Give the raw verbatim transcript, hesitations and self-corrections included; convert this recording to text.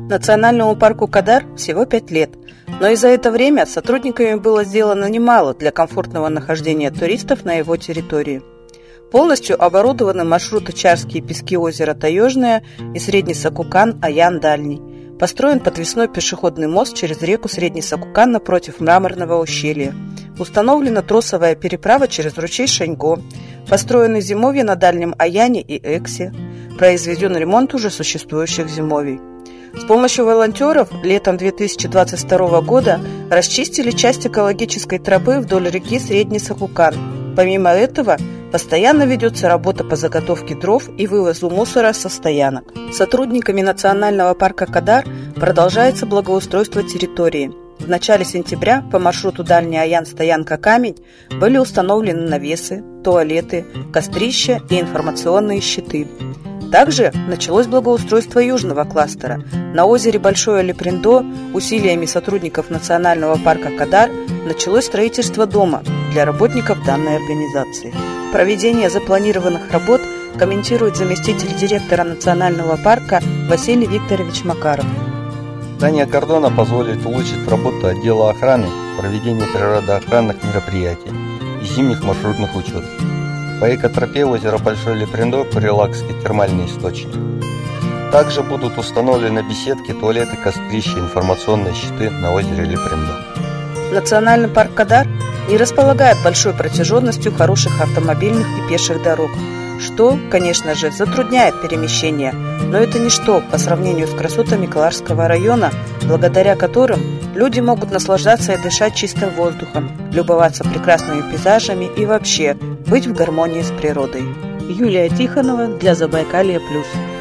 Национальному парку Кадар всего пять лет, но и за это время сотрудниками было сделано немало для комфортного нахождения туристов на его территории. Полностью оборудованы маршруты Чарские пески озера Таежное и Средний Сакукан Аян Дальний. Построен подвесной пешеходный мост через реку Средний Сакукан напротив Мраморного ущелья. Установлена тросовая переправа через ручей Шаньго. Построены зимовья на Дальнем Аяне и Эксе. Произведен ремонт уже существующих зимовий. С помощью волонтеров летом две тысячи двадцать второго года расчистили часть экологической тропы вдоль реки Средний Сакукан. Помимо этого, постоянно ведется работа по заготовке дров и вывозу мусора со стоянок. Сотрудниками Национального парка Кадар продолжается благоустройство территории. В начале сентября по маршруту Дальний Аян стоянка Камень были установлены навесы, туалеты, кострища и информационные щиты. Также началось благоустройство южного кластера. На озере Большое Леприндо усилиями сотрудников Национального парка Кадар началось строительство дома для работников данной организации. Проведение запланированных работ комментирует заместитель директора Национального парка Василий Викторович Макаров. Здание кордона позволит улучшить работу отдела охраны, проведение природоохранных мероприятий и зимних маршрутных учетов. По экотропе озера Большое Леприндо Прилакский термальный источник. Также будут установлены беседки, туалеты, кострища, информационные щиты на озере Леприндо. Национальный парк Кадар не располагает большой протяженностью хороших автомобильных и пеших дорог, что, конечно же, затрудняет перемещение, но это ничто по сравнению с красотами Калашского района, благодаря которым люди могут наслаждаться и дышать чистым воздухом, любоваться прекрасными пейзажами и вообще быть в гармонии с природой. Юлия Тихонова для Забайкалья плюс.